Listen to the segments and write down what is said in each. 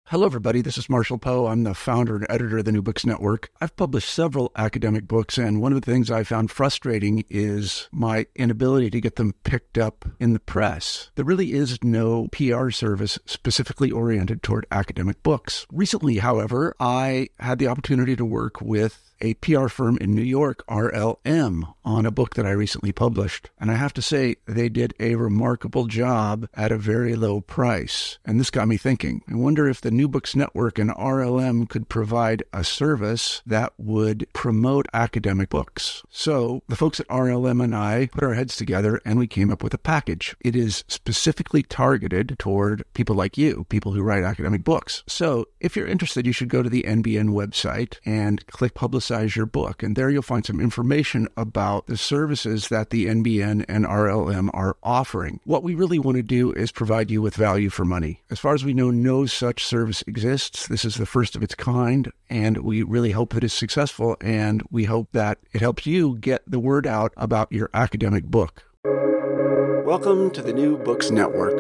Hello, everybody. This is Marshall Poe. I'm the founder and editor of the New Books Network. I've published several academic books, and one of the things I found frustrating is my inability to get them picked up in the press. There really is no PR service specifically oriented toward academic books. Recently, however, I had the opportunity to work with a PR firm in New York, RLM, on a book that I recently published. And I have to say, they did a remarkable job at a very low price. And this got me thinking. I wonder if the New Books Network and RLM could provide a service that would promote academic books. So the folks at RLM and I put our heads together and we came up with a package. It is specifically targeted toward people like you, people who write academic books. So if you're interested, you should go to the NBN website and click Publicize Your Book. And there you'll find some information about the services that the NBN and RLM are offering. What we really want to do is provide you with value for money. As far as we know, no such service exists. This is the first of its kind, and we really hope that it's successful, and we hope that it helps you get the word out about your academic book. Welcome to the New Books Network.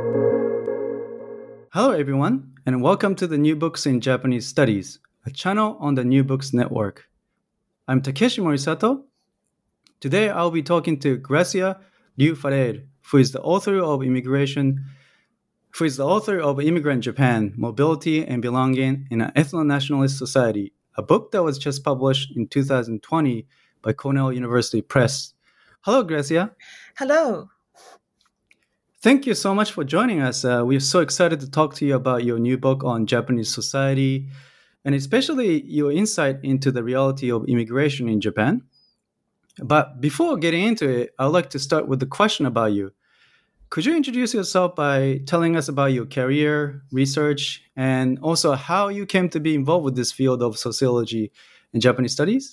Hello, everyone, and welcome to the New Books in Japanese Studies, a channel on the New Books Network. I'm Takeshi Morisato. Today, I'll be talking to Gracia Liu Farrer, who is the author of Immigrant Japan, Mobility and Belonging in an Ethno-Nationalist Society, a book that was just published in 2020 by Cornell University Press. Hello, Gracia. Hello. Thank you so much for joining us. We're so excited to talk to you about your new book on Japanese society, and especially your insight into the reality of immigration in Japan. But before getting into it, I'd like to start with a question about you. Could you introduce yourself by telling us about your career, research, and also how you came to be involved with this field of sociology and Japanese studies?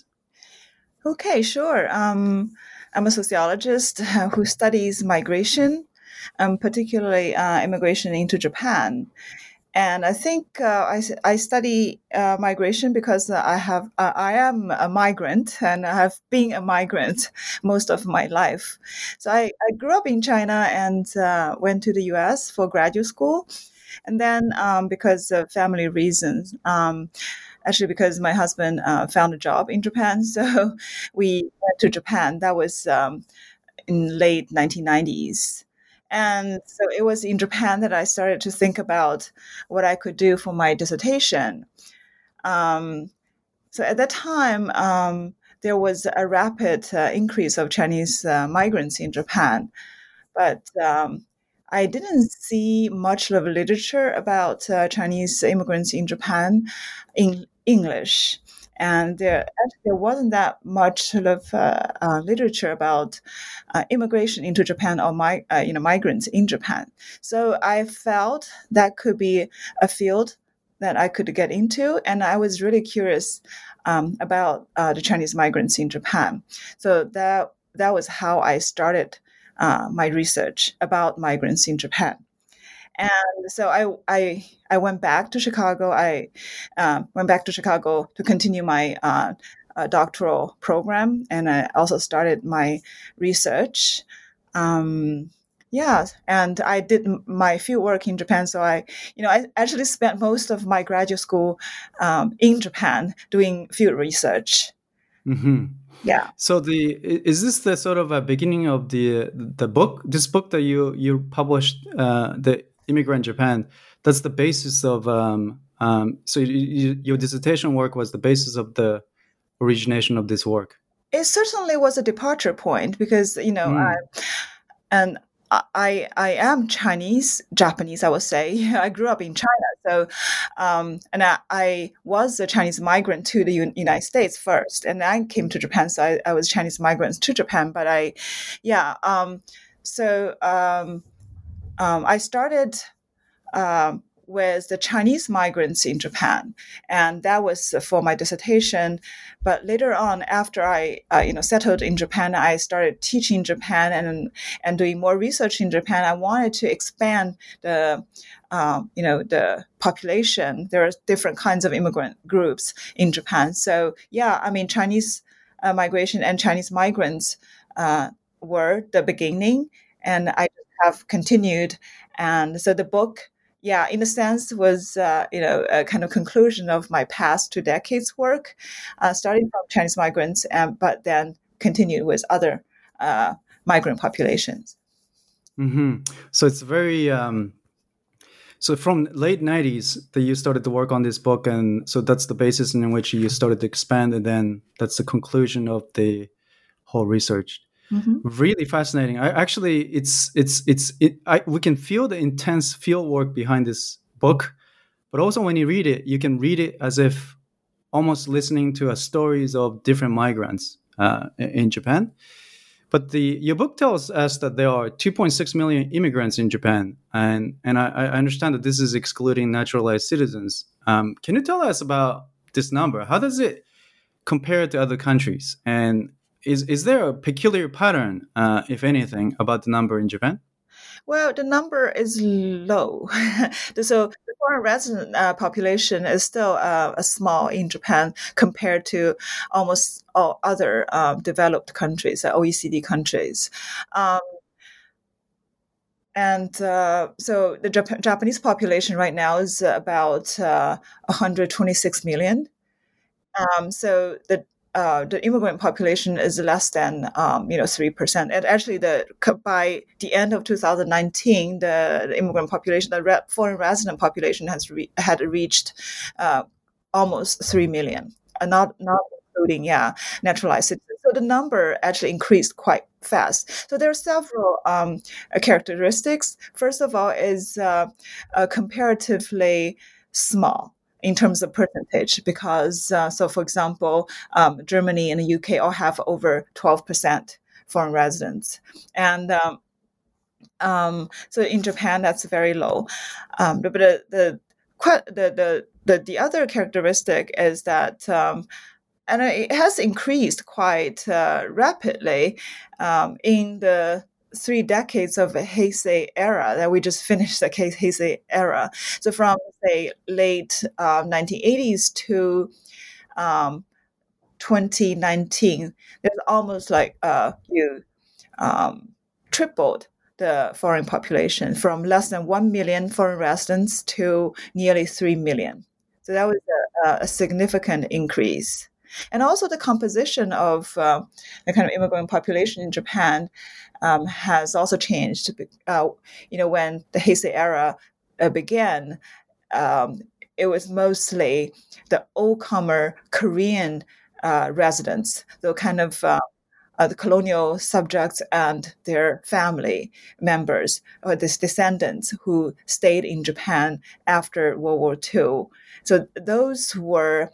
Okay, sure. I'm a sociologist who studies migration, particularly immigration into Japan. And I think I study migration because I am a migrant, and I have been a migrant most of my life. So I grew up in China and went to the U.S. for graduate school. And then because of family reasons, actually because my husband found a job in Japan, so we went to Japan. That was in late 1990s. And so it was in Japan that I started to think about what I could do for my dissertation. So at that time, there was a rapid increase of Chinese migrants in Japan. But I didn't see much of literature about Chinese immigrants in Japan in English. And there wasn't that much sort of literature about immigration into Japan or migrants in Japan. So I felt that could be a field that I could get into, and I was really curious about the Chinese migrants in Japan. So that was how I started my research about migrants in Japan. And so I went back to Chicago. I went back to Chicago to continue my doctoral program, and I also started my research. And I did my field work in Japan. So I actually spent most of my graduate school in Japan doing field research. Mm-hmm. Yeah. So is this the sort of a beginning of the book? This book that you published, the Immigrant Japan, that's the basis of. So your dissertation work was the basis of the origination of this work. It certainly was a departure point because I am Japanese, I would say. I grew up in China, so and I was a Chinese migrant to the United States first, and I came to Japan. So I was Chinese migrants to Japan, but I started with the Chinese migrants in Japan, and that was for my dissertation. But later on, after I settled in Japan, I started teaching Japan and doing more research in Japan. I wanted to expand the population. There are different kinds of immigrant groups in Japan. So Chinese migration and Chinese migrants were the beginning, and I have continued. And so the book yeah, in a sense, was a kind of conclusion of my past 2 decades work, starting from Chinese migrants, but then continued with other migrant populations. Mm-hmm. So it's very. So from late 90s that you started to work on this book, and so that's the basis in which you started to expand, and then that's the conclusion of the whole research. Mm-hmm. Really fascinating. We can feel the intense field work behind this book, but also when you read it, you can read it as if almost listening to stories of different migrants in Japan. But your book tells us that there are 2.6 million immigrants in Japan, and I understand that this is excluding naturalized citizens. Can you tell us about this number? How does it compare to other countries? And is there a peculiar pattern, if anything, about the number in Japan? Well, the number is low. So the foreign resident population is still small in Japan compared to almost all other developed countries, OECD countries. So the Japanese population right now is about 126 million. So the immigrant population is less than 3%. And actually, by the end of 2019, the immigrant population, the foreign resident population, had reached almost 3 million, not including naturalized citizens. So the number actually increased quite fast. So there are several characteristics. First of all, is comparatively small in terms of percentage, because so for example, Germany and the UK all have over 12% foreign residents, and so in Japan that's very low. But the other characteristic is that, and it has increased quite rapidly in the 3 decades of Heisei era that we just finished, the Heisei era. So from, say, late 1980s to 2019, there's almost like you tripled the foreign population from less than 1 million foreign residents to nearly 3 million. So that was a significant increase. And also the composition of the kind of immigrant population in Japan has also changed. When the Heisei era began, it was mostly the old-comer Korean residents, the kind of the colonial subjects and their family members, or these descendants who stayed in Japan after World War II. So those were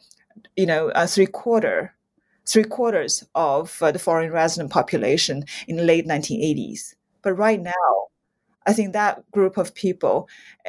three-quarters of the foreign resident population in the late 1980s. But right now, I think that group of people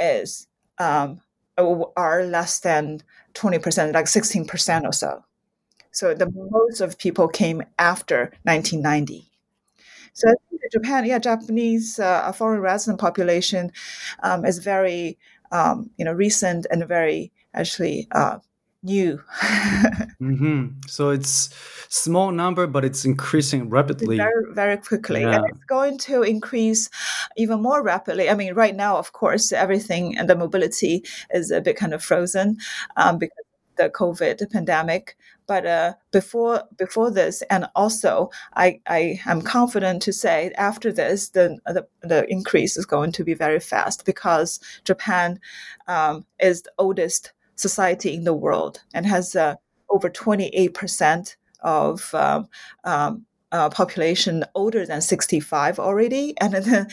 are less than 20%, like 16% or so. So the most of people came after 1990. So I think Japanese foreign resident population is very recent and very actually new. Mm-hmm. So it's small number, but it's increasing rapidly. Very, very quickly. Yeah. And it's going to increase even more rapidly. I mean, right now, of course, everything and the mobility is a bit kind of frozen because of the COVID pandemic. But before this, and also I am confident to say after this, the increase is going to be very fast, because Japan is the oldest society in the world and has over 28% of population older than 65 already, and then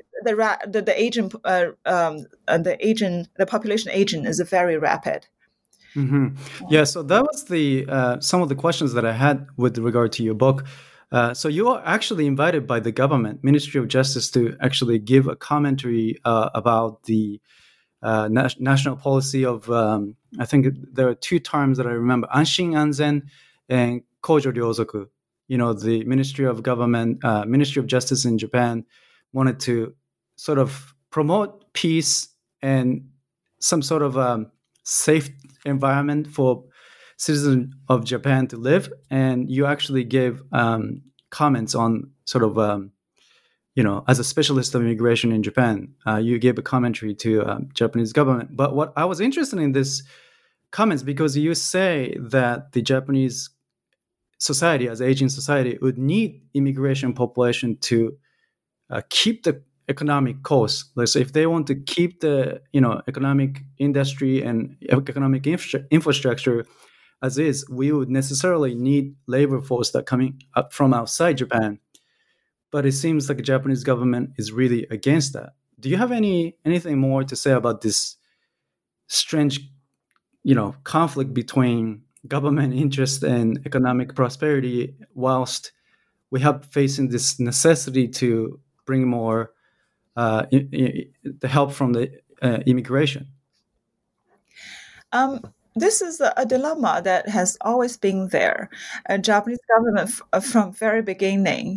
the population aging is very rapid. Mm-hmm. Yeah, so that was the some of the questions that I had with regard to your book. So you are actually invited by the government, Ministry of Justice, to actually give a commentary about the national policy of, I think there are 2 terms that I remember, Anshin Anzen and Kojo Ryozoku. The Ministry of Justice in Japan wanted to sort of promote peace and some sort of safe environment for citizens of Japan to live. And you actually gave comments on sort of as a specialist of immigration in Japan, you gave a commentary to Japanese government. But what I was interested in this comments because you say that the Japanese society, as aging society, would need immigration population to keep the economic course. So if they want to keep the economic industry and economic infrastructure as is, we would necessarily need labor force that coming up from outside Japan. But it seems like the Japanese government is really against that. Do you have anything more to say about this strange, conflict between government interest and economic prosperity, whilst we have facing this necessity to bring more the help from the immigration? This is a dilemma that has always been there. Japanese government from very beginning,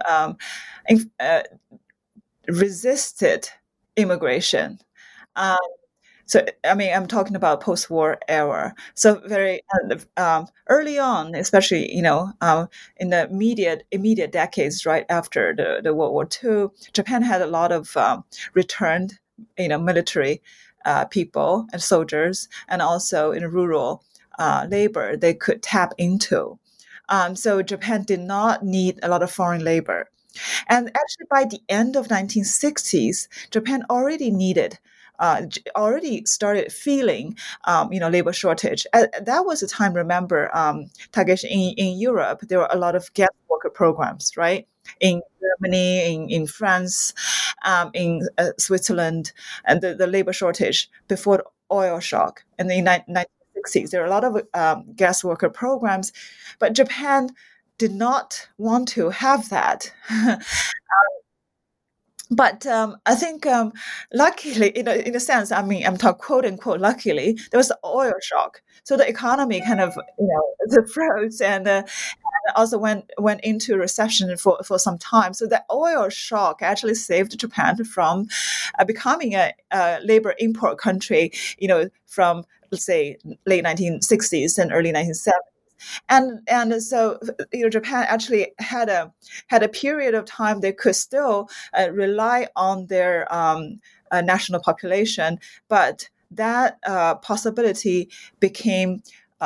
resisted immigration. So, I mean, I'm talking about post-war era. So very early on, especially, in the immediate decades right after the World War II, Japan had a lot of returned, military people and soldiers, and also in rural labor they could tap into. So Japan did not need a lot of foreign labor. And actually, by the end of 1960s, Japan already started feeling, labor shortage. That was a time, remember, Takeshi, in Europe, there were a lot of guest worker programs, right? In Germany, in France, in Switzerland, and the labor shortage before the oil shock. And in the 1960s, there were a lot of guest worker programs, but Japan did not want to have that. But I think, luckily, in a sense, I mean, I'm talking quote unquote, luckily, there was the oil shock. So the economy kind of, froze and also went into recession for some time. So the oil shock actually saved Japan from becoming a labor import country, from, let's say, late 1960s and early 1970s. And so Japan actually had a period of time they could still rely on their national population, but that possibility became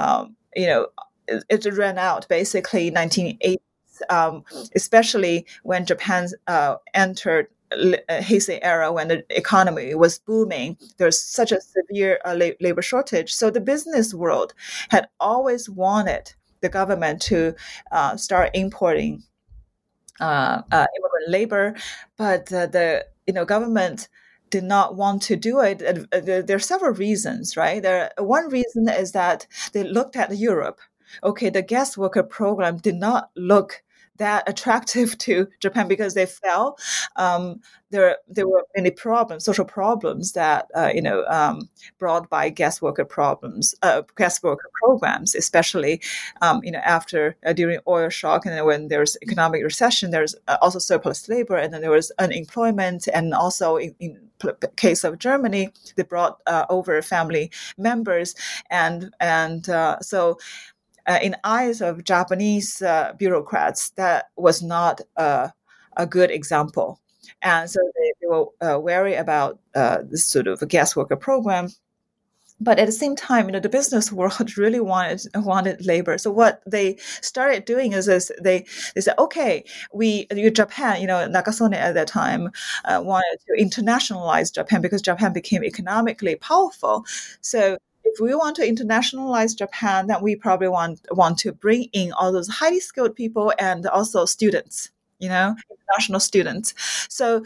it ran out basically in 1980s, especially when Japan entered Heisei era, when the economy was booming. There's such a severe labor shortage. So the business world had always wanted the government to start importing immigrant labor, but the government did not want to do it. There are several reasons, right? One reason is that they looked at Europe. Okay, the guest worker program did not look that attractive to Japan because they felt there were many problems, social problems that brought by guest worker programs, especially after during oil shock, and then when there's economic recession, there's also surplus labor, and then there was unemployment, and also in case of Germany, they brought over family members, and so. In eyes of Japanese bureaucrats, that was not a good example. And so they were wary about this sort of guest worker program. But at the same time, the business world really wanted labor. So what they started doing is they said, okay, Japan, Nakasone at that time wanted to internationalize Japan because Japan became economically powerful. So if we want to internationalize Japan, then we probably want to bring in all those highly skilled people and also students, international students. So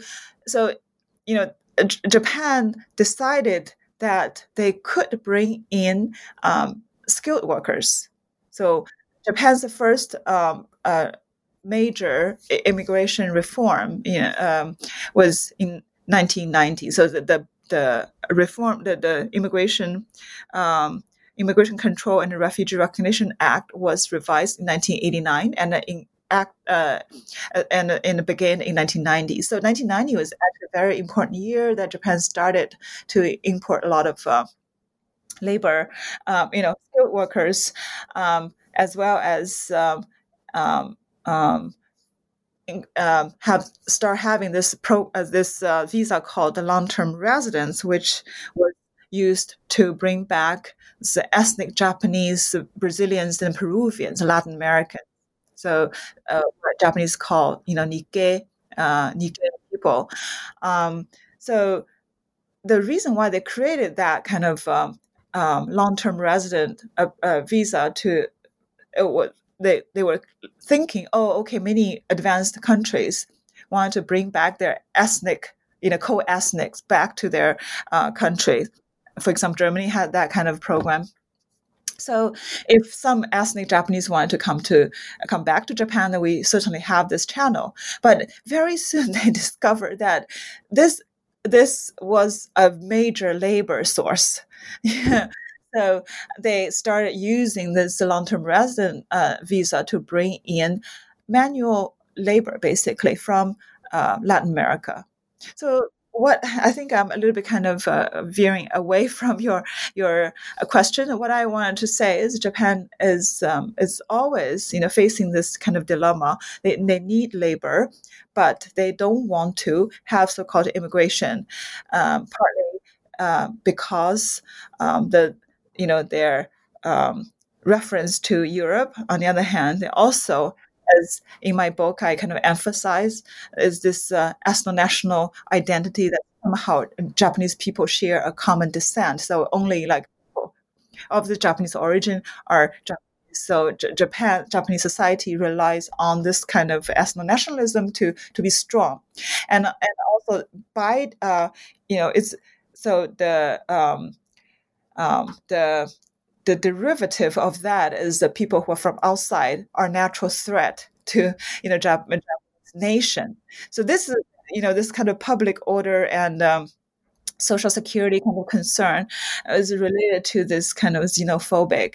Japan decided that they could bring in skilled workers. So Japan's first major immigration reform, was in 1990. So the reform, the Immigration Control and Refugee Recognition Act was revised in 1989, and began in 1990. So 1990 was actually a very important year that Japan started to import a lot of labor, skilled workers, as well as start having this visa called the long-term residence, which was used to bring back the ethnic Japanese, Brazilians, and Peruvians, Latin Americans. So what Japanese call, Nikkei people. So the reason why they created that kind of long-term resident visa they were thinking, many advanced countries wanted to bring back their ethnic, co-ethnics back to their country. For example, Germany had that kind of program. So if some ethnic Japanese wanted to come back to Japan, then we certainly have this channel. But very soon they discovered that this was a major labor source. So they started using this long-term resident visa to bring in manual labor, basically, from Latin America. So what I think I'm a little bit kind of veering away from your question. What I wanted to say is Japan is always facing this kind of dilemma. They need labor, but they don't want to have so-called immigration, partly because their reference to Europe. On the other hand, they also, as in my book, I kind of emphasize, is this ethno-national identity that somehow Japanese people share a common descent. So only people of the Japanese origin are Japanese. So Japanese society relies on this kind of ethno-nationalism to be strong, and also by it's so the derivative of that is that people who are from outside are a natural threat to Japanese nation. So this is this kind of public order and social security kind of concern is related to this kind of xenophobic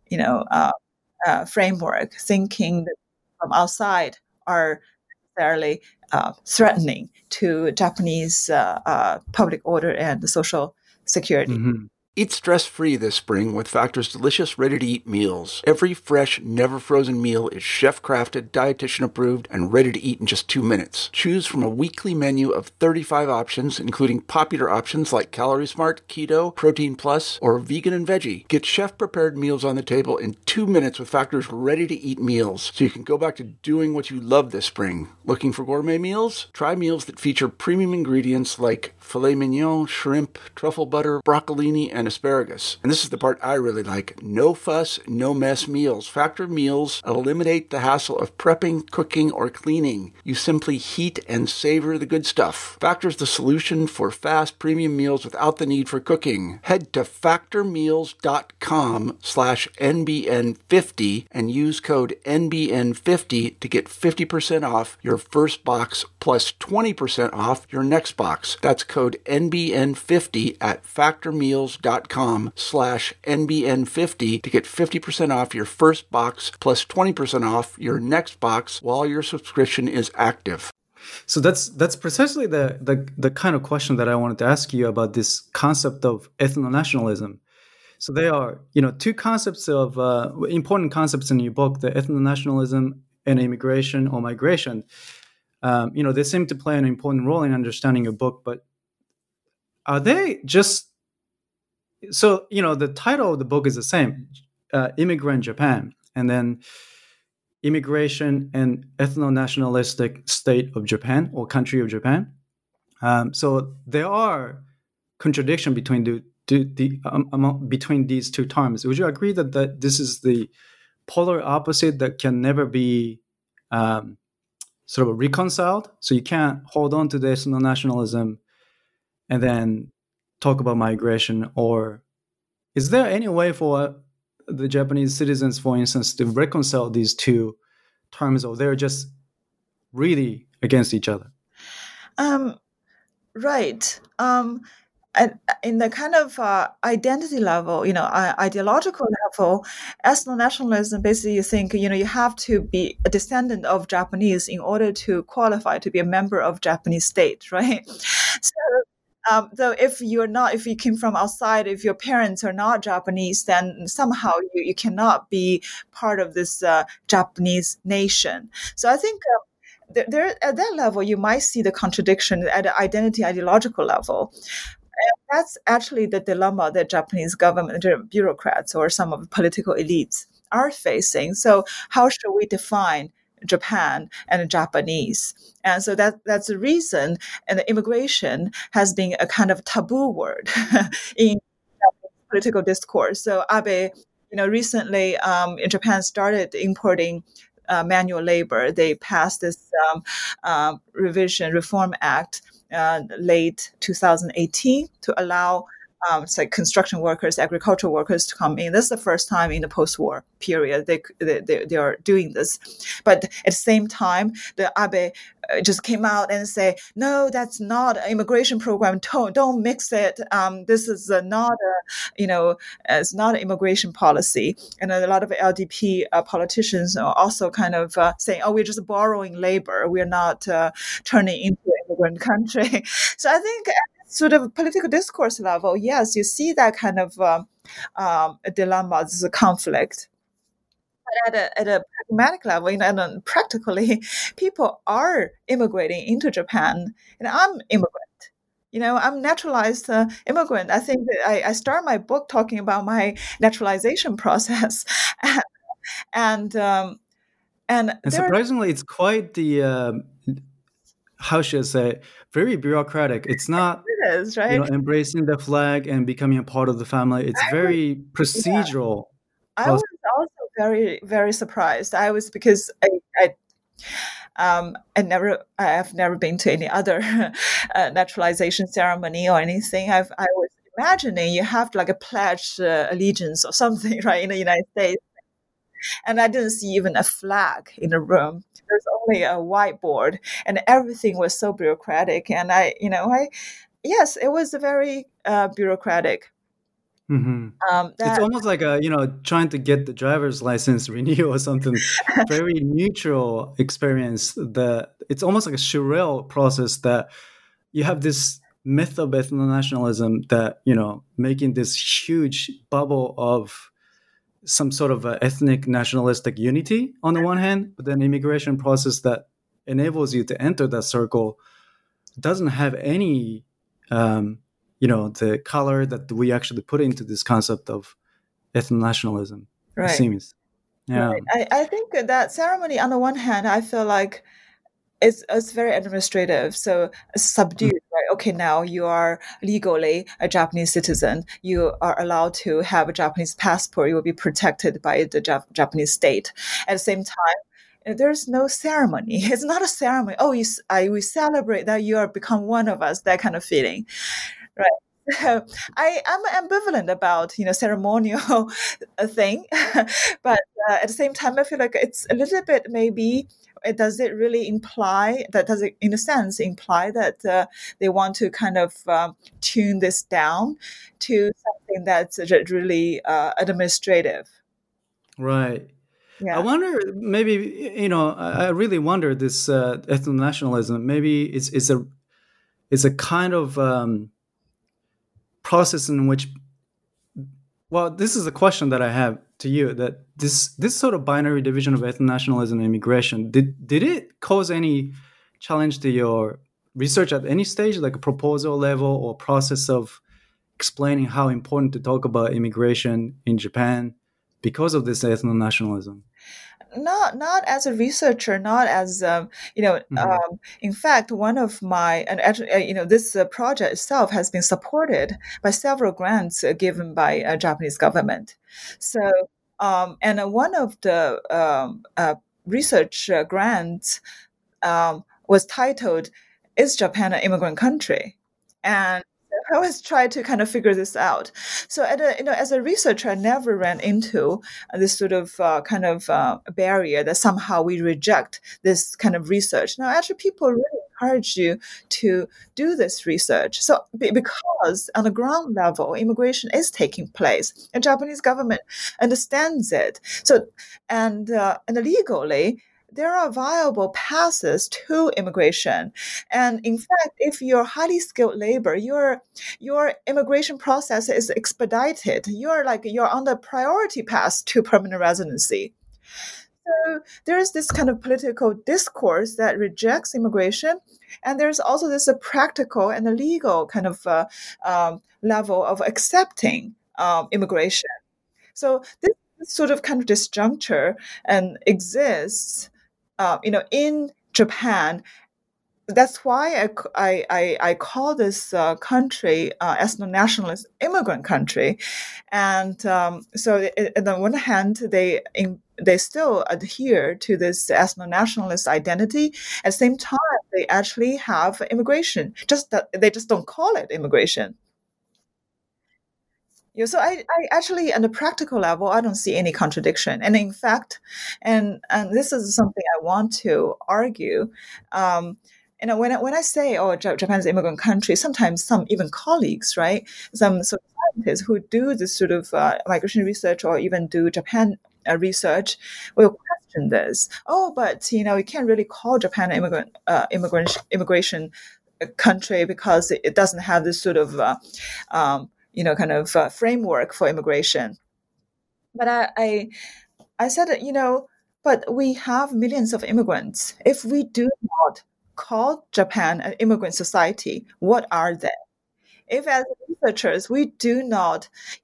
framework, thinking that from outside are necessarily threatening to Japanese public order and social security. Mm-hmm. Eat stress-free this spring with Factor's delicious, ready-to-eat meals. Every fresh, never-frozen meal is chef-crafted, dietitian-approved, and ready to eat in just 2 minutes. Choose from a weekly menu of 35 options, including popular options like Calorie Smart, Keto, Protein Plus, or Vegan and Veggie. Get chef-prepared meals on the table in 2 minutes with Factor's ready-to-eat meals, so you can go back to doing what you love this spring. Looking for gourmet meals? Try meals that feature premium ingredients like filet mignon, shrimp, truffle butter, broccolini, and asparagus. And this is the part I really like. No fuss, no mess meals. Factor meals eliminate the hassle of prepping, cooking, or cleaning. You simply heat and savor the good stuff. Factor's the solution for fast premium meals without the need for cooking. Head to factormeals.com/NBN50 and use code NBN50 to get 50% off your first box plus 20% off your next box. That's code NBN50 at factormeals.com/NBN50 to get 50% off your first box plus 20% off your next box while your subscription is active. So that's precisely the kind of question that I wanted to ask you about this concept of ethno-nationalism. So there are, two concepts of important concepts in your book: the ethno-nationalism and immigration or migration. They seem to play an important role in understanding your book, but are they just so? The title of the book is the same, Immigrant Japan, and then Immigration and Ethno-Nationalistic State of Japan or Country of Japan. So there are contradictions between between these two terms. Would you agree that this is the polar opposite that can never be sort of reconciled? So you can't hold on to the ethno-nationalism and then talk about migration, or is there any way for the Japanese citizens, for instance, to reconcile these two terms, or they're just really against each other? Right. In the kind of identity level, ideological level, ethno-nationalism, basically you think, you have to be a descendant of Japanese in order to qualify to be a member of Japanese state, right? So if you came from outside, if your parents are not Japanese, then somehow you cannot be part of this Japanese nation. So I think at that level, you might see the contradiction at the identity ideological level. And that's actually the dilemma that Japanese government, the bureaucrats, or some of the political elites are facing. So, how should we define Japan and Japanese? And so that's the reason, and the immigration has been a kind of taboo word in political discourse. So Abe, recently in Japan started importing manual labor. They passed this Reform Act late 2018 to allow it's like construction workers, agricultural workers to come in. This is the first time in the post-war period they are doing this. But at the same time, the Abe just came out and say, no, that's not an immigration program. Don't mix it. This is not it's not an immigration policy. And a lot of LDP politicians are also kind of saying, oh, we're just borrowing labor. We're not turning into an immigrant country. So I think sort of political discourse level, yes, you see that kind of a dilemma, this is a conflict. But at a pragmatic level, and practically, people are immigrating into Japan, and I'm immigrant. I'm naturalized immigrant. I think that I start my book talking about my naturalization process, and surprisingly, it's quite the how should I say, very bureaucratic. It's not, it is, right? Embracing the flag and becoming a part of the family. It's very procedural. Yeah. I was also very, very surprised. I was, because I've never been to any other naturalization ceremony or anything. I was imagining you have to like a pledge allegiance or something, right, in the United States. And I didn't see even a flag in the room. There's only a whiteboard, and everything was so bureaucratic. And yes, it was very bureaucratic. Mm-hmm. It's almost like trying to get the driver's license renewal or something. Very neutral experience. It's almost like a surreal process that you have this myth of ethno-nationalism that making this huge bubble of some sort of ethnic nationalistic unity on the one hand, but then immigration process that enables you to enter that circle doesn't have any, the color that we actually put into this concept of ethno-nationalism. Right. It seems. Yeah. Right. I think that ceremony, on the one hand, I feel like it's very administrative, so subdued, right? Okay, now you are legally a Japanese citizen. You are allowed to have a Japanese passport. You will be protected by the Japanese state. At the same time, there's no ceremony. It's not a ceremony. Oh, we celebrate that you are become one of us. That kind of feeling, right? So I'm ambivalent about ceremonial thing, but at the same time, I feel like it's a little bit maybe. Does it really imply that? Does it, in a sense, imply that they want to kind of tune this down to something that's really administrative? Right. Yeah. I wonder. Maybe I really wonder this ethno-nationalism. Maybe it's a kind of process in which. Well, this is a question that I have to you, that this sort of binary division of ethno-nationalism and immigration, did it cause any challenge to your research at any stage, like a proposal level or process of explaining how important to talk about immigration in Japan because of this ethno-nationalism? Not as a researcher, not as in fact, one of my, and actually, this project itself has been supported by several grants given by Japanese government. So, and one of the research grants was titled "Is Japan an Immigrant Country?" And I always try to kind of figure this out. So, as a researcher, I never ran into this sort of barrier that somehow we reject this kind of research. Now, actually, people really encourage you to do this research. So, because on the ground level, immigration is taking place, and Japanese government understands it. So, and legally, there are viable paths to immigration. And in fact, if you're highly skilled labor, your immigration process is expedited. You're on the priority path to permanent residency. so there is this kind of political discourse that rejects immigration, and there's also this practical and a legal kind of level of accepting immigration. So this sort of kind of disjuncture and exists, in Japan. That's why I call this country ethno-nationalist immigrant country, and so on the one hand they still adhere to this ethno-nationalist identity. At the same time, they actually have immigration, just that they just don't call it immigration. Yeah, so I actually, on the practical level, I don't see any contradiction. And in fact, and this is something I want to argue. When I say, oh, Japan is an immigrant country, sometimes some even colleagues, right, some sort of scientists who do this sort of migration research or even do Japan research will question this. Oh, but you can't really call Japan an immigration country because it doesn't have this sort of framework for immigration. But I said, but we have millions of immigrants. If we do not call Japan an immigrant society, what are they? If as researchers we do not,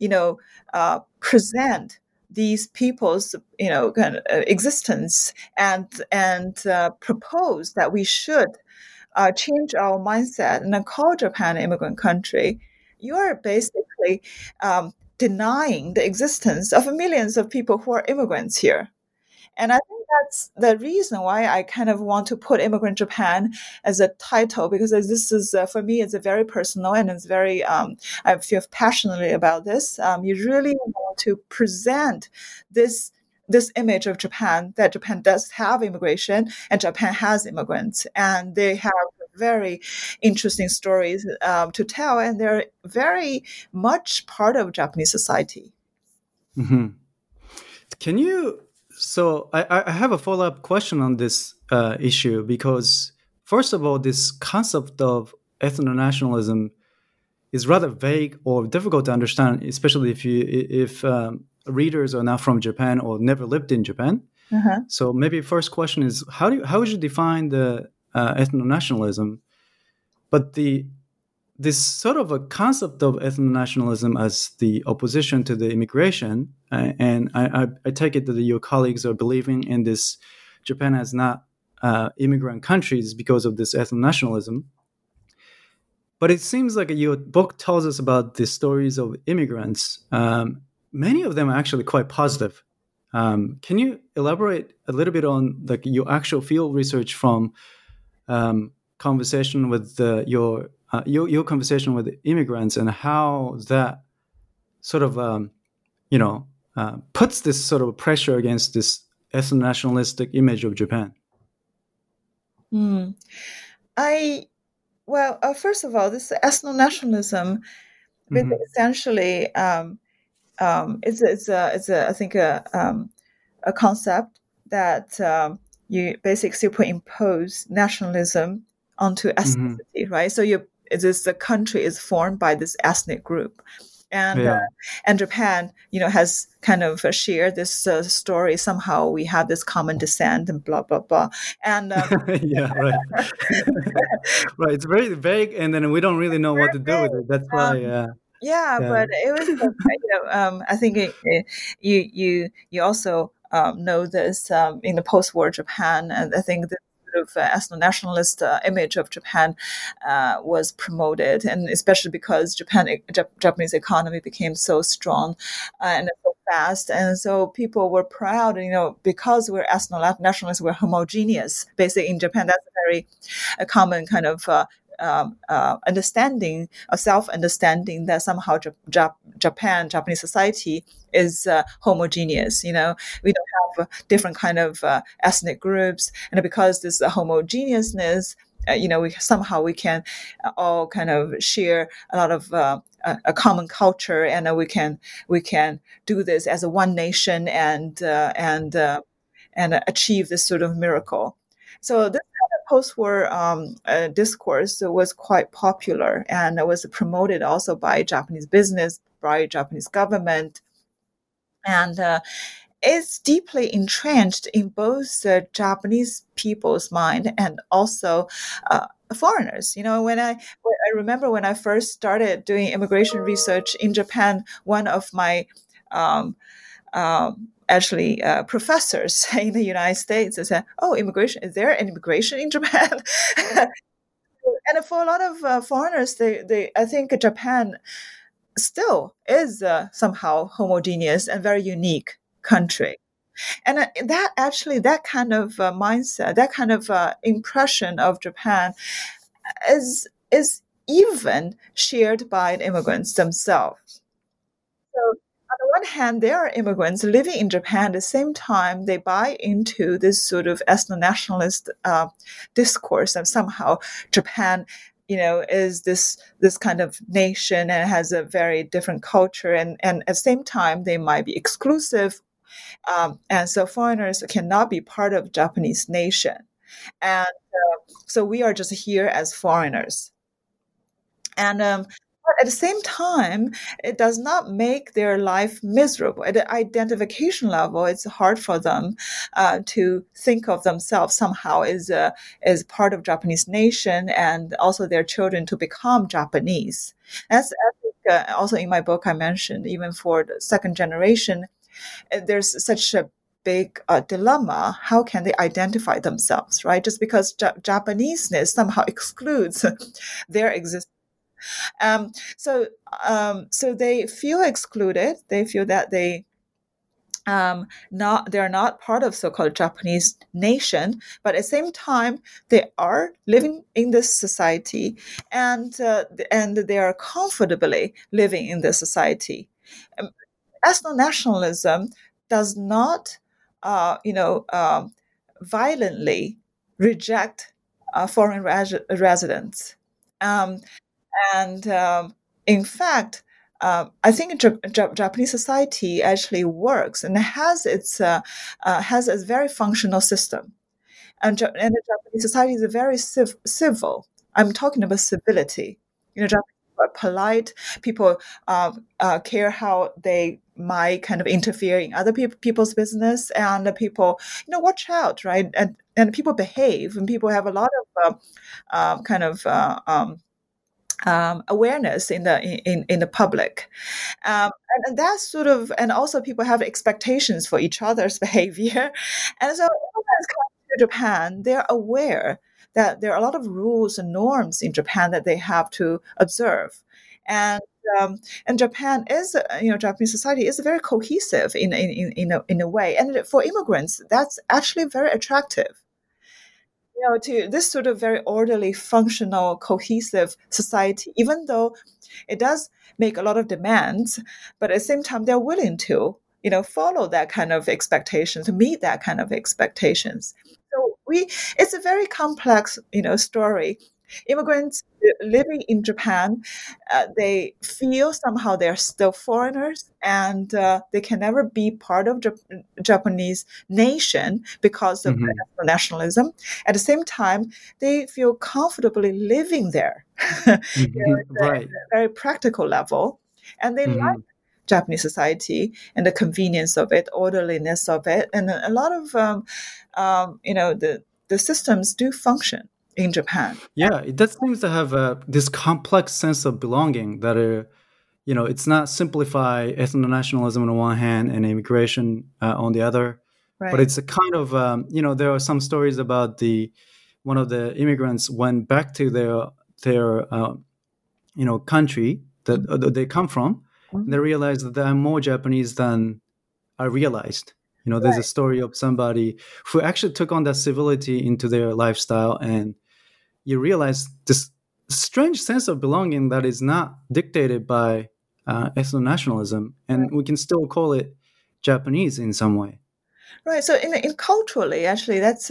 present these people's, kind of existence and propose that we should change our mindset and then call Japan an immigrant country, you are basically denying the existence of millions of people who are immigrants here. And I think that's the reason why I kind of want to put Immigrant Japan as a title, because this is, for me, it's a very personal and it's very, I feel passionately about this. You really want to present this image of Japan, that Japan does have immigration and Japan has immigrants, and they have very interesting stories to tell, and they're very much part of Japanese society. Mm-hmm. Can you? So I have a follow-up question on this issue, because first of all, this concept of ethno-nationalism is rather vague or difficult to understand, especially if readers are not from Japan or never lived in Japan. Uh-huh. So maybe first question is, how would you define the ethno-nationalism? But this sort of a concept of ethno-nationalism as the opposition to the immigration, and I take it that your colleagues are believing in this, Japan has not immigrant countries because of this ethno-nationalism. But it seems like your book tells us about the stories of immigrants. Many of them are actually quite positive. Can you elaborate a little bit on your actual field research from conversation with your conversation with immigrants, and how that sort of puts this sort of pressure against this ethno-nationalistic image of Japan? First of all, this ethno-nationalism essentially it's I think a concept that you basically superimpose nationalism onto ethnicity, right? So the country is formed by this ethnic group, and Japan, has kind of shared this story. Somehow we have this common descent and blah blah blah. And yeah, right, right. It's very vague, and then we don't really know what to do with it. That's why. But it was. I think you also know this in the post-war Japan, and I think the of ethno-nationalist image of Japan was promoted, and especially because Japanese economy became so strong and so fast, and so people were proud, because we're ethno-nationalists, we're homogeneous. Basically, in Japan, that's a common kind of understanding, a self-understanding that somehow Japanese society is homogeneous. We don't have different kind of ethnic groups, and because this homogeneousness, we can all kind of share a lot of a common culture, and we can do this as a one nation and achieve this sort of miracle. So this post-war discourse was quite popular, and it was promoted also by Japanese business, by Japanese government, and is deeply entrenched in both the Japanese people's mind and also foreigners. I remember when I first started doing immigration research in Japan, one of my um, actually professors in the United States said, "Oh, immigration! Is there an immigration in Japan?" And for a lot of foreigners, I think Japan still is somehow homogeneous and very unique country. And that kind of mindset, that kind of impression of Japan is even shared by the immigrants themselves. So on the one hand, there are immigrants living in Japan. At the same time, they buy into this sort of ethno-nationalist discourse, and somehow Japan, is this kind of nation and has a very different culture, and at the same time, they might be exclusive, and so foreigners cannot be part of Japanese nation, and so we are just here as foreigners. And but at the same time, it does not make their life miserable. At the identification level, it's hard for them to think of themselves somehow as part of Japanese nation, and also their children to become Japanese. That's I think, also in my book I mentioned, even for the second generation, there's such a big dilemma. How can they identify themselves, right? Just because Japaneseness somehow excludes their existence. Um, so, so they feel excluded. They feel that they're not part of so-called Japanese nation, but at the same time they are living in this society, and they are comfortably living in this society. Ethno-nationalism does not, violently reject foreign residents. Um, and in fact, I think Japanese society actually works and has a very functional system. And the Japanese society is very civil. I'm talking about civility. Japanese people are polite. People care how they might kind of interfere in other people's business, and the people, watch out, right? And people behave, and people have a lot of kind of awareness in the public, and that's sort of, and also people have expectations for each other's behavior, and so immigrants come to Japan, they're aware that there are a lot of rules and norms in Japan that they have to observe, and Japan is, Japanese society is very cohesive in a way, and for immigrants, that's actually very attractive. To this sort of very orderly, functional, cohesive society, even though it does make a lot of demands, but at the same time, they're willing to, follow that kind of expectations, to meet that kind of expectations. So it's a very complex, story. Immigrants living in Japan, they feel somehow they're still foreigners, and they can never be part of Japanese nation because of nationalism. At the same time, they feel comfortably living there, Right. at a very practical level, and they like Japanese society and the convenience of it, orderliness of it, and a lot of the systems do function in Japan. Yeah, it does seems to have this complex sense of belonging that it's not simplify ethno-nationalism on the one hand and immigration on the other, Right. but it's a kind of there are some stories about one of the immigrants went back to their country that they come from, and they realized that there are more Japanese than I realized. There's a story of somebody who actually took on that civility into their lifestyle, and you realize this strange sense of belonging that is not dictated by ethno-nationalism, and we can still call it Japanese in some way. Right. So in culturally, actually, that's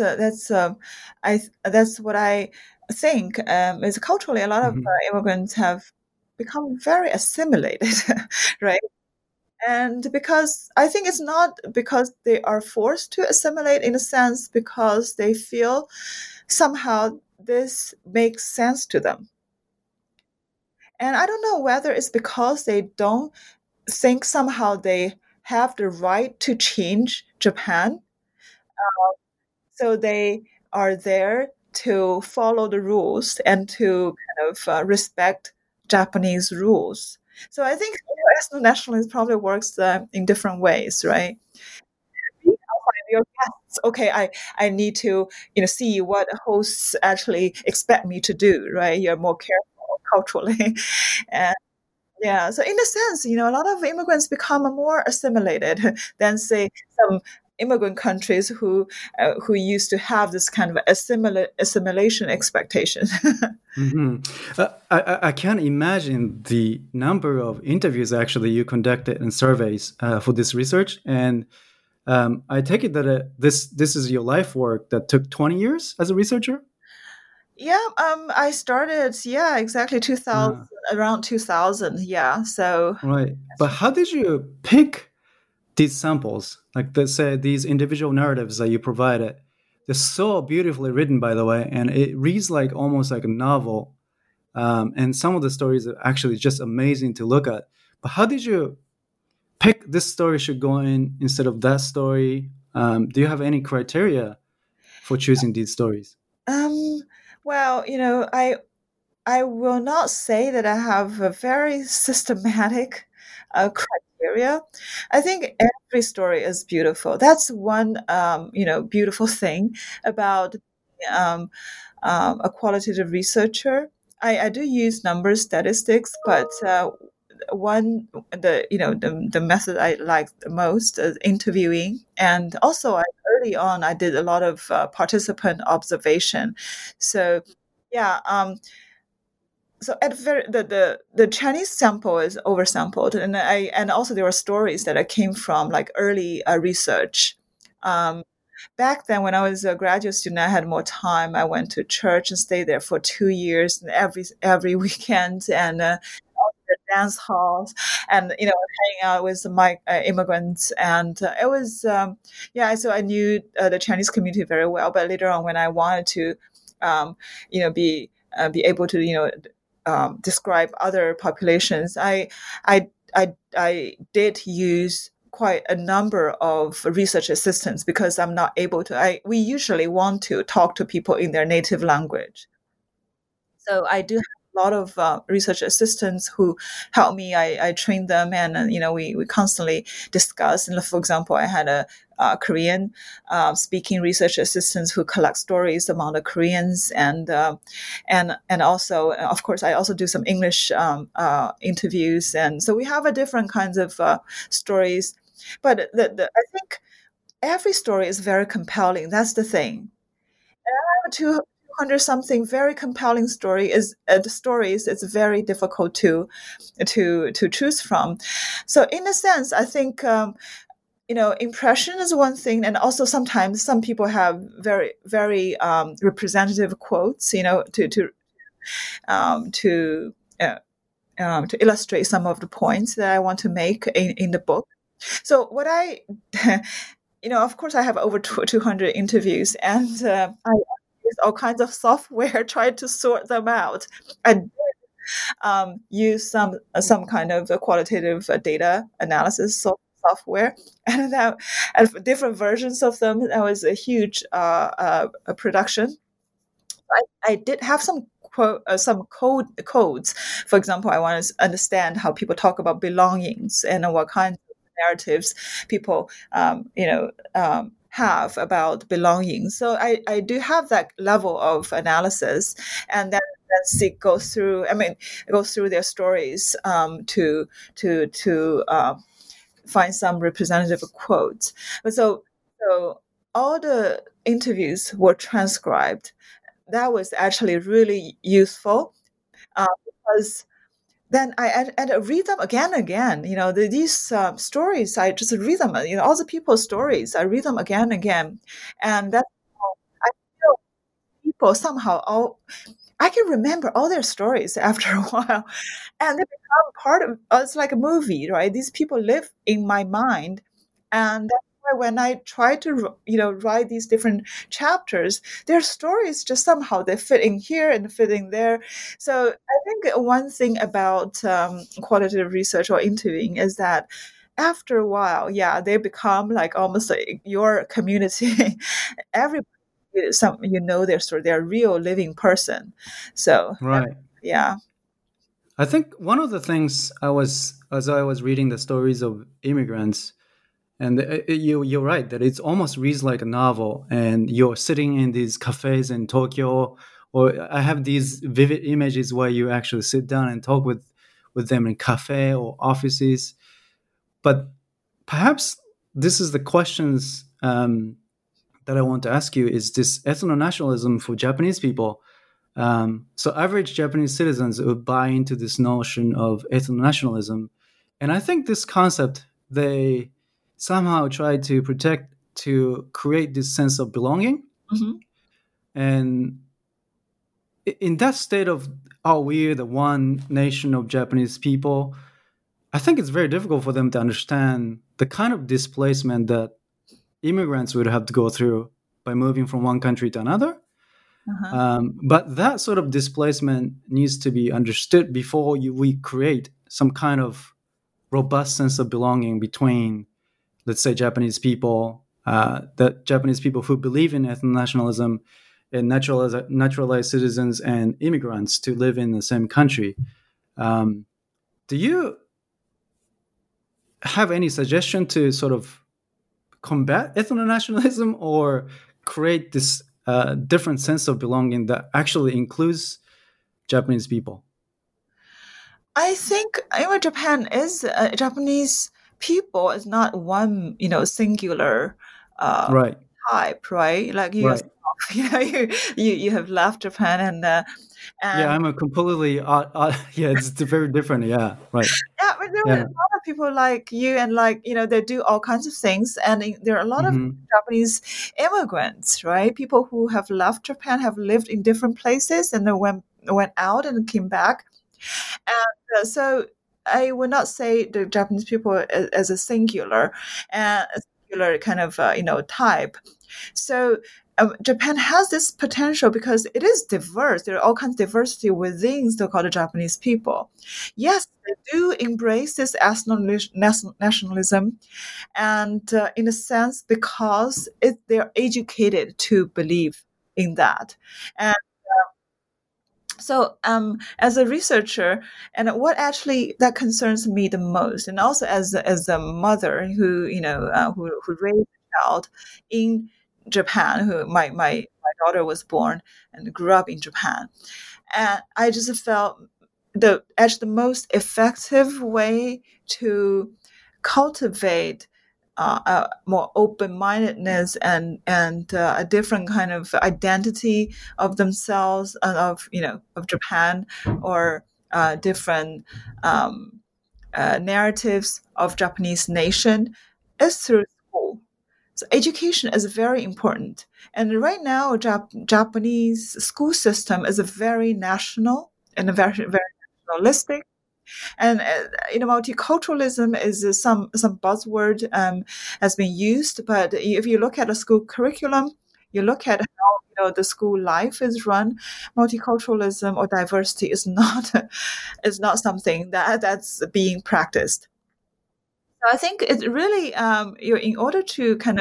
what I think is culturally a lot of immigrants have become very assimilated, right? And because I think it's not because they are forced to assimilate, in a sense, because they feel somehow this makes sense to them. And I don't know whether it's because they don't think somehow they have the right to change Japan. So they are there to follow the rules and to kind of respect Japanese rules. So I think ethno nationalism probably works in different ways, right? Your guests. Okay, I need to see what hosts actually expect me to do, right? You're more careful culturally, and yeah. So in a sense, a lot of immigrants become more assimilated than say some immigrant countries who used to have this kind of assimilation expectation. Hmm. I can't imagine the number of interviews actually you conducted and surveys for this research, and I take it that this is your life work that took 20 years as a researcher. Yeah, I started, yeah, exactly 2000, around 2000, yeah. So, Right, but how did you pick these samples? Like, let's say these individual narratives that you provided, they're so beautifully written, by the way, and it reads like almost like a novel. And some of the stories are actually just amazing to look at. But how did you pick this story should go in instead of that story? Do you have any criteria for choosing these stories? um, well, I will not say that I have a very systematic criteria. I think every story is beautiful. That's one, beautiful thing about um, a qualitative researcher. I do use numbers, statistics, but one the method I like the most is interviewing, and also early on I did a lot of participant observation. So yeah, so at the Chinese sample is oversampled, and also there were stories that I came from like early research. Um, Back then, when I was a graduate student, I had more time. I went to church and stayed there for 2 years, and every weekend, and the dance halls, and hanging out with my immigrants, and it was yeah. So I knew the Chinese community very well. But later on, when I wanted to, be able to describe other populations, I did use quite a number of research assistants because I'm not able to. We usually want to talk to people in their native language, so I do have a lot of research assistants who help me. I train them, and we constantly discuss. And for example, I had a Korean speaking research assistants who collect stories among the Koreans, and also, of course, I also do some English interviews, and so we have a different kinds of stories. But I think every story is very compelling. That's the thing. 200 something very compelling stories, it's very difficult to choose from. So in a sense, I think impression is one thing, and also sometimes some people have very very representative quotes, um, to uh, to illustrate some of the points that I want to make in the book. So what I of course, I have over 200 interviews, and I use all kinds of software, try to sort them out. I did use some kind of qualitative data analysis software, and and different versions of them. That was a huge production. I did have some codes. For example, I want to understand how people talk about belongings and what kinds of narratives people, have about belonging. So I do have that level of analysis, and then see go through. I mean, go through their stories to find some representative quotes. But so all the interviews were transcribed. That was actually really useful because then I read them again and again. These stories, I just read them. All the people's stories, I read them again and again, and that's how I feel people somehow all. I can remember all their stories after a while, and they become part of. It's like a movie, right? These people live in my mind, and that's why when I try to, write these different chapters, their stories just somehow they fit in here and fit in there. So I think one thing about qualitative research or interviewing is that after a while, yeah, they become like almost like your community. Everybody, their story. They're a real living person. So Right. yeah. I think one of the things as I was reading the stories of immigrants, and you're right that it's almost reads like a novel, and you're sitting in these cafes in Tokyo, or I have these vivid images where you actually sit down and talk with them in cafe or offices. But perhaps this is the questions that I want to ask you: is this ethno-nationalism for Japanese people? So average Japanese citizens would buy into this notion of ethno-nationalism, and I think this concept they somehow try to protect to create this sense of belonging. Mm-hmm. And in that state of, oh, we're the one nation of Japanese people, I think it's very difficult for them to understand the kind of displacement that immigrants would have to go through by moving from one country to another. But that sort of displacement needs to be understood before we create some kind of robust sense of belonging between, let's say, Japanese people, that Japanese people who believe in ethno-nationalism, and naturalized citizens and immigrants to live in the same country. Do you have any suggestion to sort of combat ethno-nationalism or create this different sense of belonging that actually includes Japanese people? I think Japan is Japanese people is not one singular Right. type, right? Like you Right. yourself, you have left Japan and Yeah, I'm a completely yeah, it's very different. Yeah, right. yeah, but there were a lot of people like you, and they do all kinds of things, and there are a lot of Japanese immigrants, right? People who have left Japan, have lived in different places, and then went out and came back, and so I would not say the Japanese people as a singular kind of type. So Japan has this potential because it is diverse. There are all kinds of diversity within so-called Japanese people. Yes, they do embrace this nationalism, and in a sense, because they're educated to believe in that. And so, as a researcher, and what actually that concerns me the most, and also as a mother who who raised a child in Japan, who my daughter was born and grew up in Japan, and I just felt the most effective way to cultivate a more open-mindedness and a different kind of identity of themselves and of Japan, or different narratives of Japanese nation, is through school. So education is very important, and right now Japanese school system is a very national and a very very nationalistic. And multiculturalism is some buzzword has been used, but if you look at a school curriculum, you look at how the school life is run, multiculturalism or diversity is not is not something that's being practiced. So I think it's really in order to kind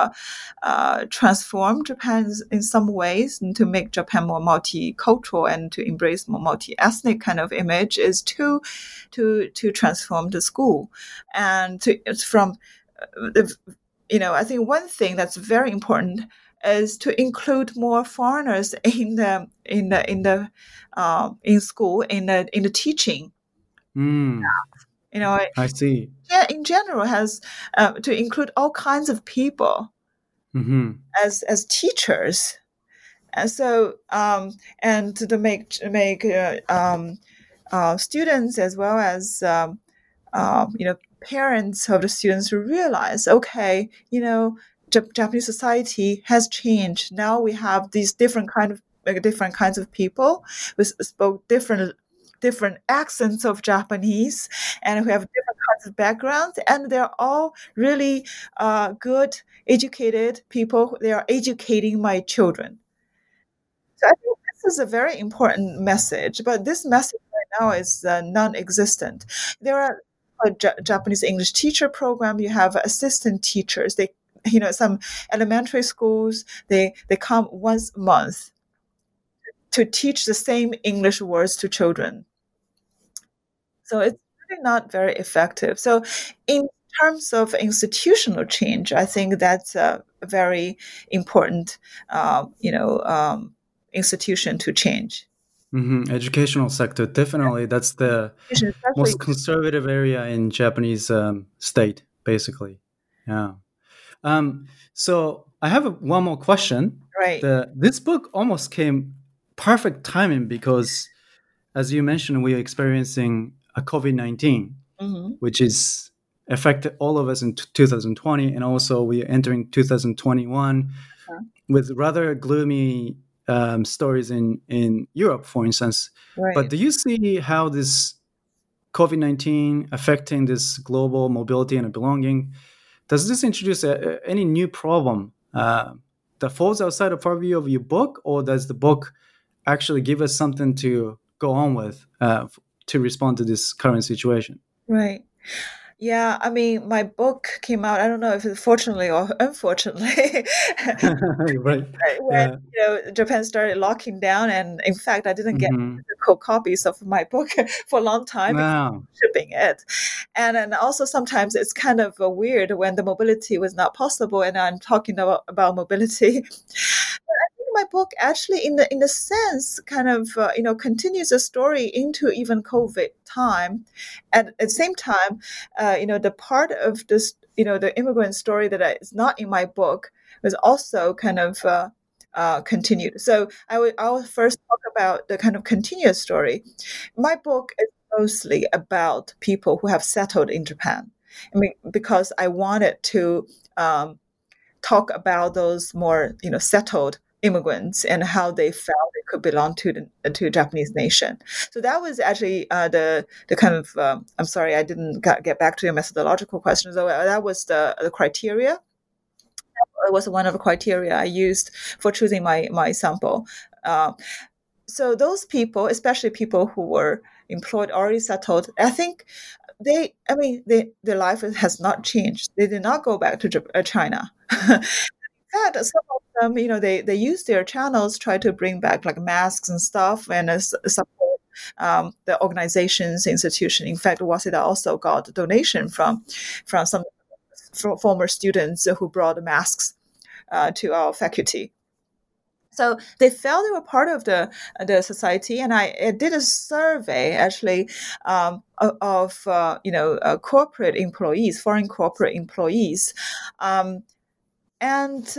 of transform Japan in some ways and to make Japan more multicultural and to embrace more multi-ethnic kind of image, is to transform the school, and it's from I think one thing that's very important is to include more foreigners in school, in the teaching. I see. Yeah, in general, has to include all kinds of people as teachers, and so and to make students as well as parents of the students to realize, okay, Japanese society has changed. Now we have these different kinds of people with spoke different accents of Japanese, and who have different kinds of backgrounds, and they're all really good, educated people. They are educating my children. So I think this is a very important message, but this message right now is non-existent. There are a Japanese English teacher program. You have assistant teachers. They, some elementary schools, they come once a month to teach the same English words to children. So it's really not very effective. So in terms of institutional change, I think that's a very important, institution to change. Educational sector, definitely. That's the most conservative area in Japanese state, basically. Yeah. So I have one more question. Right. This book almost came perfect timing because, as you mentioned, we are experiencing a COVID-19, which is affected all of us in 2020, and also we are entering 2021 with rather gloomy stories in Europe, for instance. Right. But do you see how this COVID-19 affecting this global mobility and belonging? Does this introduce any new problem that falls outside the purview of your book, or does the book actually give us something to go on with to respond to this current situation? Right. Yeah, I mean, my book came out, I don't know if it's fortunately or unfortunately, right. when Japan started locking down. And in fact, I didn't get physical copies of my book for a long time because shipping it. And then also sometimes it's kind of weird when the mobility was not possible and I'm talking about mobility. My book actually in the sense kind of continues the story into even COVID time. At the same time, the part of this, the immigrant story that is not in my book was also kind of continued. So I will first talk about the kind of continuous story. My book is mostly about people who have settled in Japan. I mean, because I wanted to talk about those more settled immigrants and how they felt they could belong to the Japanese nation. So that was actually the kind of I'm sorry I didn't get back to your methodological questions. So that was the criteria. It was one of the criteria I used for choosing my sample. So those people, especially people who were employed, already settled, I think their life has not changed. They did not go back to China. Some of them, they use their channels, try to bring back like masks and stuff and support the organizations, institution. In fact, Waseda also got a donation from some former students who brought masks to our faculty. So they felt they were part of the society, and I did a survey actually of corporate employees, foreign corporate employees. And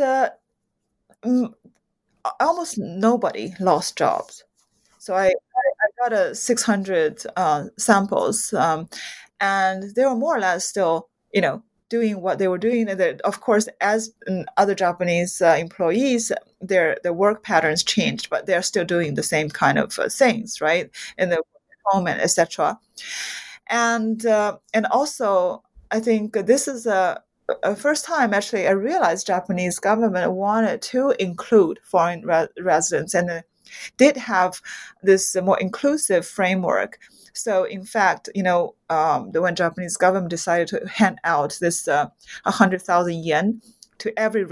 almost nobody lost jobs. So I got 600 samples, and they were more or less still, doing what they were doing. And of course, as other Japanese employees, their work patterns changed, but they're still doing the same kind of things, right, in the home and etc. And also, I think this is a first time actually I realized Japanese government wanted to include foreign residents and did have this more inclusive framework. So in fact, when Japanese government decided to hand out this 100,000 yen to every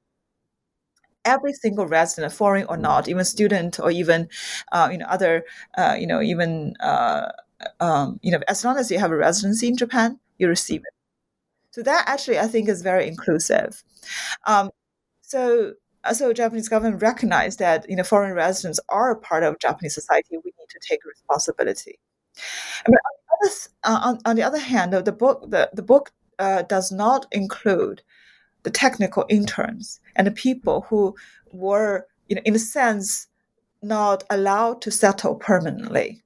single resident, foreign or not, even student or even other, as long as you have a residency in Japan, you receive it. So that actually, I think, is very inclusive. So Japanese government recognized that foreign residents are a part of Japanese society. We need to take responsibility. I mean, on the other hand, the book does not include the technical interns and the people who were, in a sense, not allowed to settle permanently,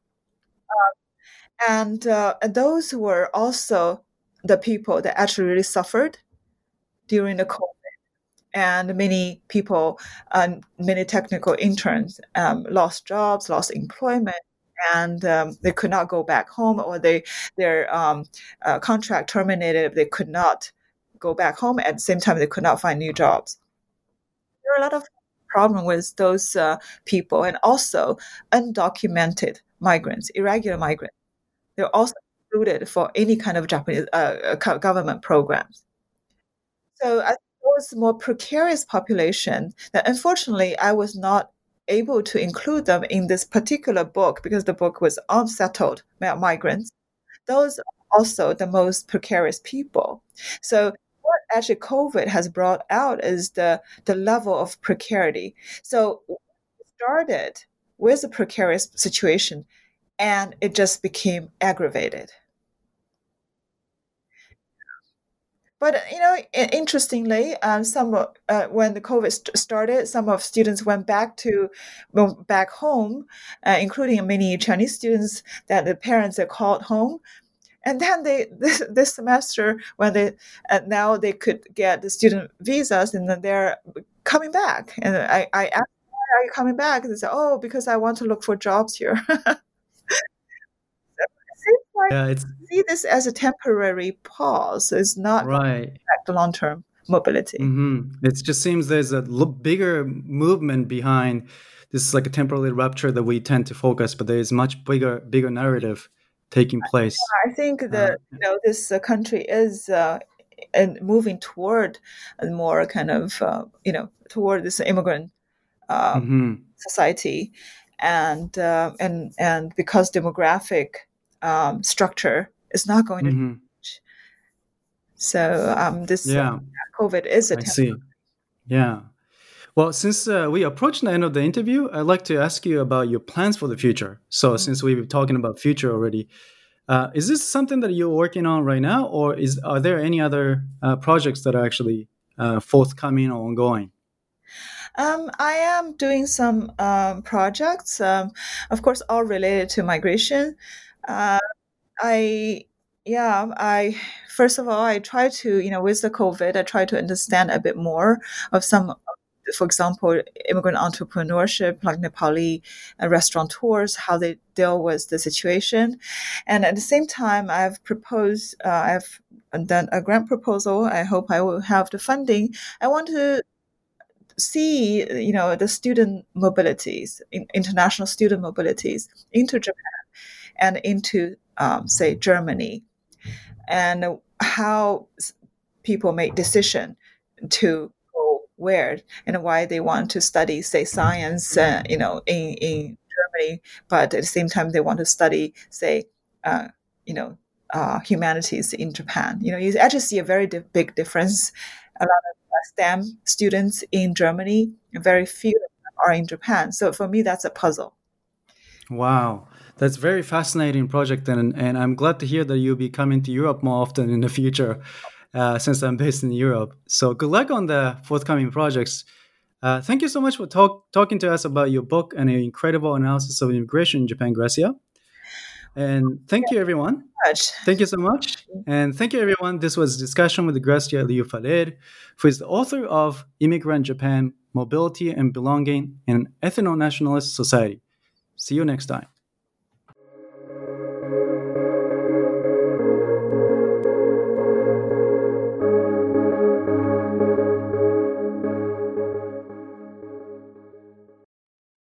and those were also the people that actually really suffered during the COVID. And many people, many technical interns lost jobs, lost employment, and they could not go back home, or their contract terminated. They could not go back home. At the same time, they could not find new jobs. There are a lot of problems with those people, and also undocumented migrants, irregular migrants. They're also excluded for any kind of Japanese government programs. So I think those more precarious population that unfortunately I was not able to include them in this particular book because the book was unsettled migrants. Those are also the most precarious people. So what actually COVID has brought out is the level of precarity. So it started with a precarious situation and it just became aggravated. But interestingly, when the COVID started, some of students went back home, including many Chinese students that the parents are called home. And then this semester, when now they could get the student visas, and then they're coming back. And I asked, why are you coming back? And they said, oh, because I want to look for jobs here. Seems like Yeah, it's see this as a temporary pause. It's not going to right. affect the long-term mobility. It just seems there's a bigger movement behind this, like a temporary rupture that we tend to focus, but there is much bigger narrative taking place. I think that this country is moving toward a more kind of toward this immigrant society, and because demographic structure is not going to change. So this COVID is a I see. Yeah. Well, since we approach the end of the interview, I'd like to ask you about your plans for the future. So since we've been talking about future already, is this something that you're working on right now, or are there any other projects that are actually forthcoming or ongoing? I am doing some projects, of course, all related to migration. I first of all, I try to, with the COVID, I try to understand a bit more of some, for example, immigrant entrepreneurship, like Nepali restaurateurs, how they deal with the situation. And at the same time, I've done a grant proposal. I hope I will have the funding. I want to see, the student mobilities, international student mobilities into Japan and into, say, Germany, and how people make decision to go where and why they want to study, say, science, in Germany, but at the same time they want to study, say, humanities in Japan. You actually see a very big difference. A lot of STEM students in Germany, very few of them are in Japan. So for me, that's a puzzle. Wow. That's a very fascinating project, and I'm glad to hear that you'll be coming to Europe more often in the future, since I'm based in Europe. So good luck on the forthcoming projects. Thank you so much for talking to us about your book and your incredible analysis of immigration in Japan, Gracia. And thank you, everyone. Thank you so much. And thank you, everyone. This was a discussion with Gracia Liu-Farer, who is the author of Immigrant Japan, Mobility and Belonging in an Ethno-Nationalist Society. See you next time.